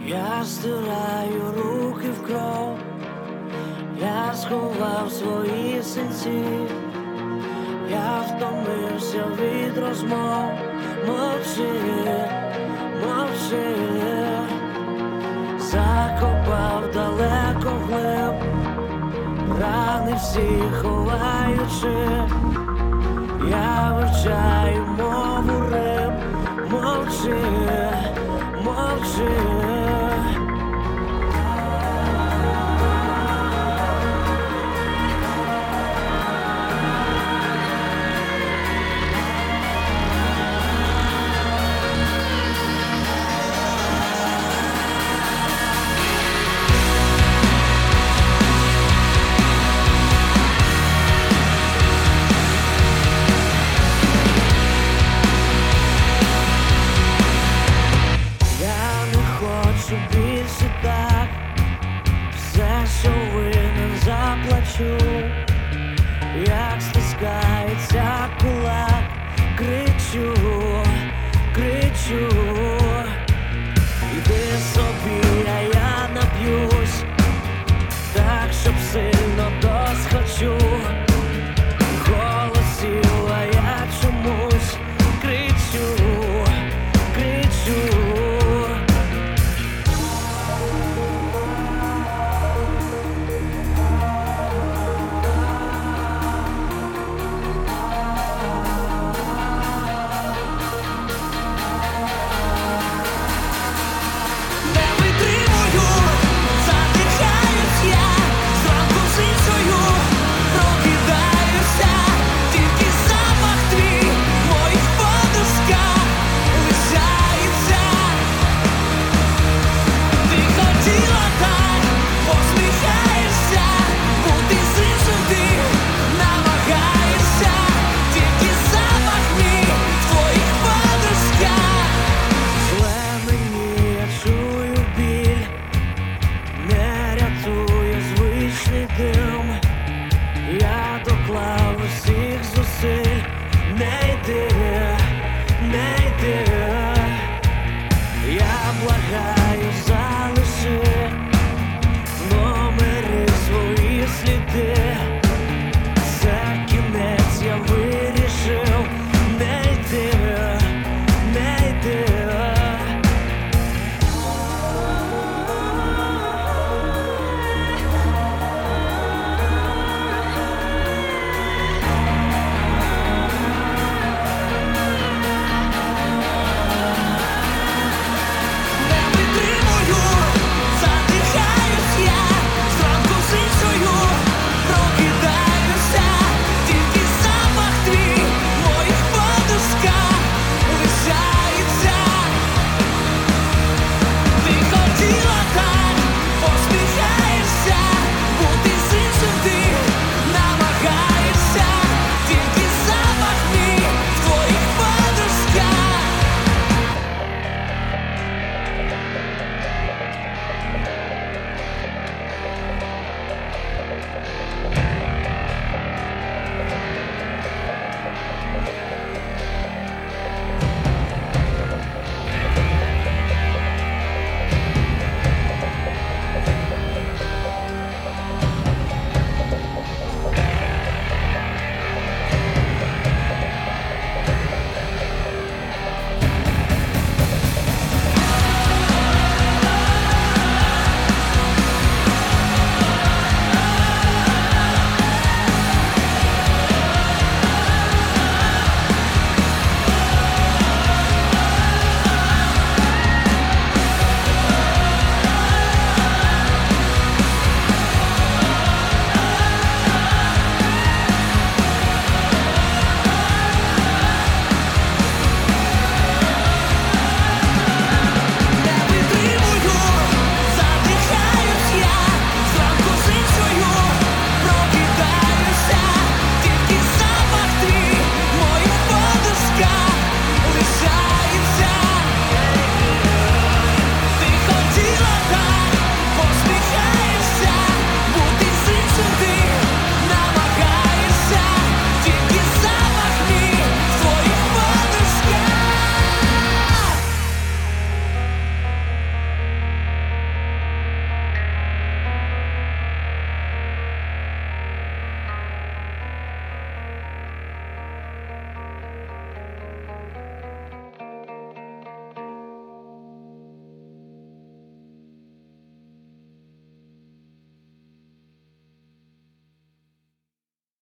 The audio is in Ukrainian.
Я стираю руки в кров, я сховав свої синці, я втомився від розмов. Мовчи, мовчи, закопав далеко вглиб, рани всі ховаючи, я вивчаю мову риб. Мовчи, мовчи. Більше так, все, що винен, заплачу, як стискається кулак, кричу, кричу, іди собі, а я нап'юсь, так, щоб сильно досхочу, голосів, а я чомусь кричу, кричу. Я доклав усіх зусиль, не йди, не йди, я благаю.